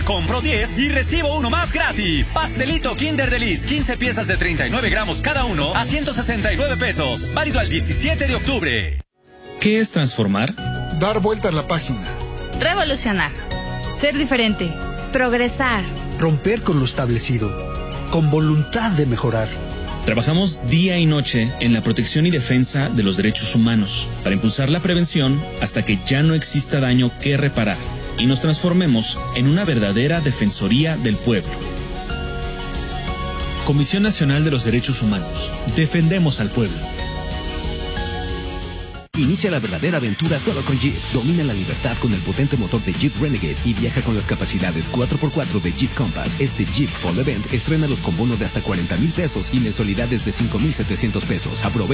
compro 10 y recibo uno más gratis. Pastelito Kinder Delice, 15 piezas de 39 gramos cada uno a 169 pesos. Válido al 17 de octubre. ¿Qué es transformar? Dar vuelta a la página. Revolucionar. Ser diferente. Progresar. Romper con lo establecido. Con voluntad de mejorar. Trabajamos día y noche en la protección y defensa de los derechos humanos para impulsar la prevención hasta que ya no exista daño que reparar y nos transformemos en una verdadera defensoría del pueblo. Comisión Nacional de los Derechos Humanos. Defendemos al pueblo. Inicia la verdadera aventura solo con Jeep. Domina la libertad con el potente motor de Jeep Renegade y viaja con las capacidades 4x4 de Jeep Compass. Este Jeep Fall Event estrénalos con bono de hasta 40,000 pesos y mensualidades de 5,700 pesos. Aprovecha